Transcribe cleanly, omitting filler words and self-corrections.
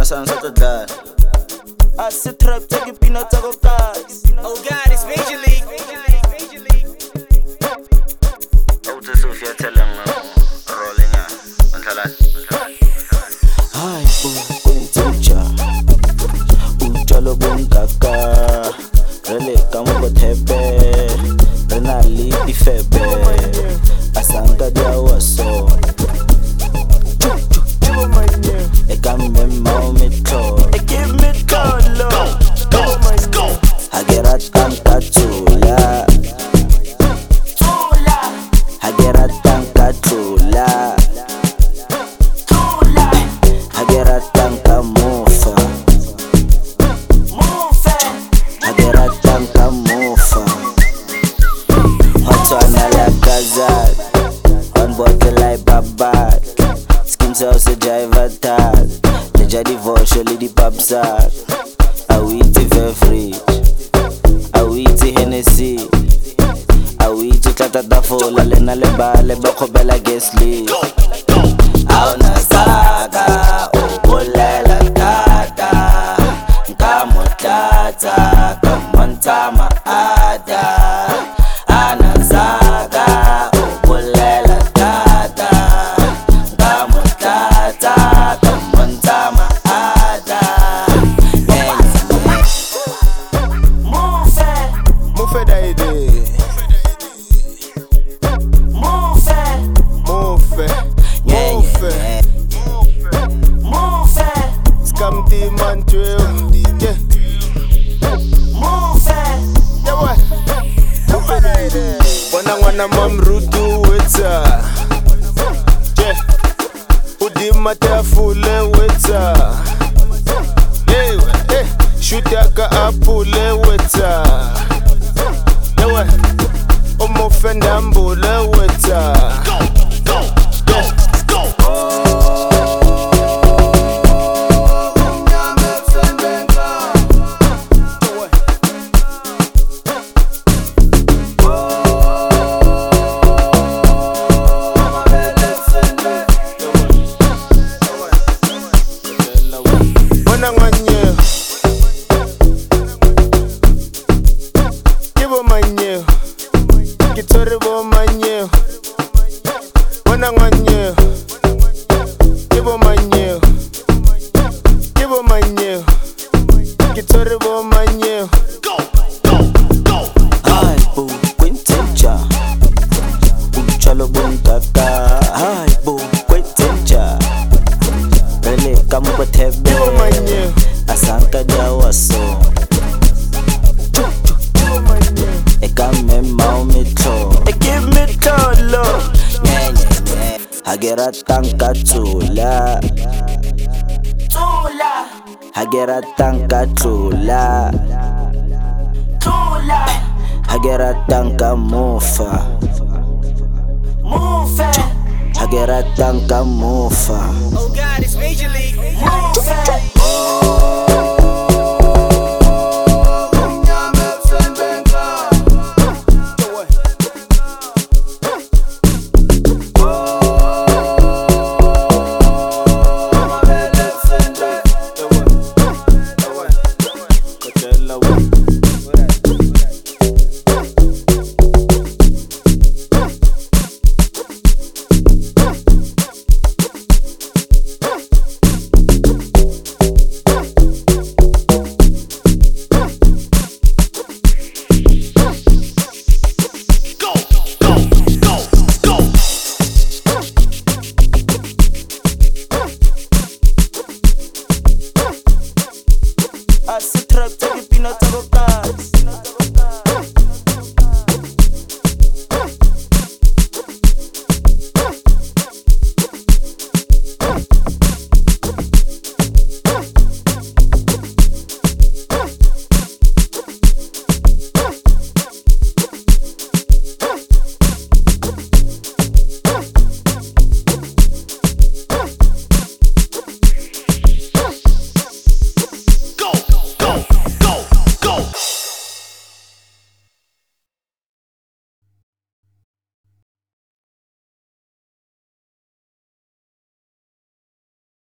sounds such a dad. I sit trap, take peanuts out of guys. Oh God, it's Major League. Oh, to Sophia telling rolling on Hi, Quintucha. Uchalo Bunkaka. Rele Kamuko Tepe. Renali Febe. Asanga Diawaso. Sauce driver tag, the divorce, surely the pop sack. I eat the beverage, I eat the Hennessy, I eat the Tata Fola, Lena Leba, Leba Kobela Gesli. Auna Saga, Olela Tata, Kamotata, Kamontama Ada, Ana Saga, Olela Tata. Wana mamrudu weta, yeah. Udima tafule weta, yeah. Shutaka apule weta, yeah. Omofenda mbule weta. Kitoribo manye, wana nganye, kibo manye, kitoribo manye. Hi, boo, Quintucha. Uchalo Bunkaka. Hi, boo, Quintucha. Rele Kamuko Tepe. Asanka Diawaso. Hagera tanka tula, hagera tanka tula, hagera tanka mufa, hagera tanka mufa. Oh God, it's Major League.